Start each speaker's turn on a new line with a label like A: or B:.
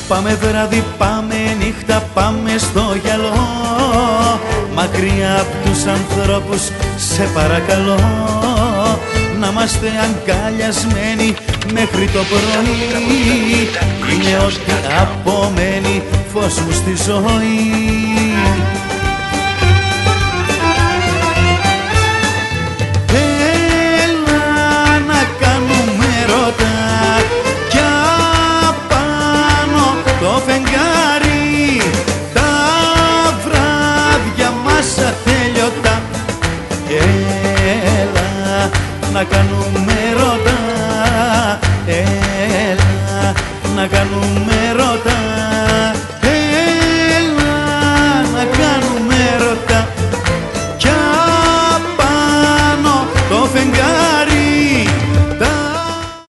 A: Πάμε βράδυ, πάμε νύχτα, πάμε στο γυαλό, μακριά απ' τους ανθρώπους, σε παρακαλώ. Να είμαστε αγκαλιασμένοι μέχρι το πρωί, είναι ό,τι απομένει φως μου στη ζωή. Έλα να κάνουμε ρώτα κι απάνω το φεγγάρι, τα βράδια μας ατέλειωτα. Έλα να κάνουμε ρώτα, έλα να κάνουμε